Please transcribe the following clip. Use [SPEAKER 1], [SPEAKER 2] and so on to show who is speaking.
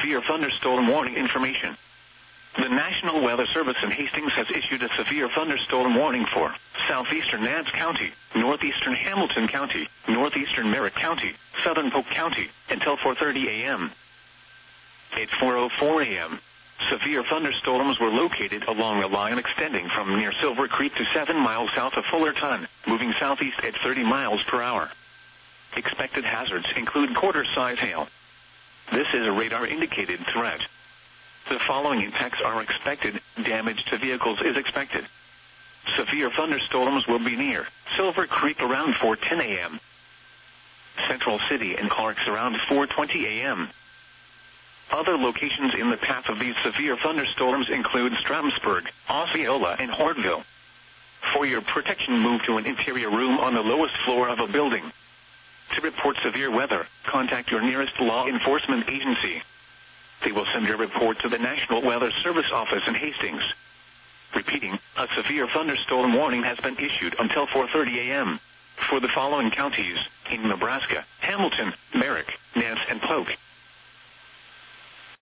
[SPEAKER 1] severe thunderstorm warning information. The National Weather Service in Hastings has issued a severe thunderstorm warning for southeastern Nance County, northeastern Hamilton County, northeastern Merritt County, southern Polk County, until 4:30 a.m. At 4:04 a.m., severe thunderstorms were located along a line extending from near Silver Creek to 7 miles south of Fullerton, moving southeast at 30 miles per hour. Expected hazards include quarter-size hail. This is a radar-indicated threat. The following impacts are expected. Damage to vehicles is expected. Severe thunderstorms will be near Silver Creek around 4:10 a.m. Central City and Clarks around 4:20 a.m. Other locations in the path of these severe thunderstorms include Stramsburg, Osceola, and Hortville. For your protection, move to an interior room on the lowest floor of a building. To report severe weather, contact your nearest law enforcement agency. They will send your report to the National Weather Service office in Hastings. Repeating, a severe thunderstorm warning has been issued until 4:30 a.m. for the following counties in Nebraska: Hamilton, Merrick, Nance, and Polk.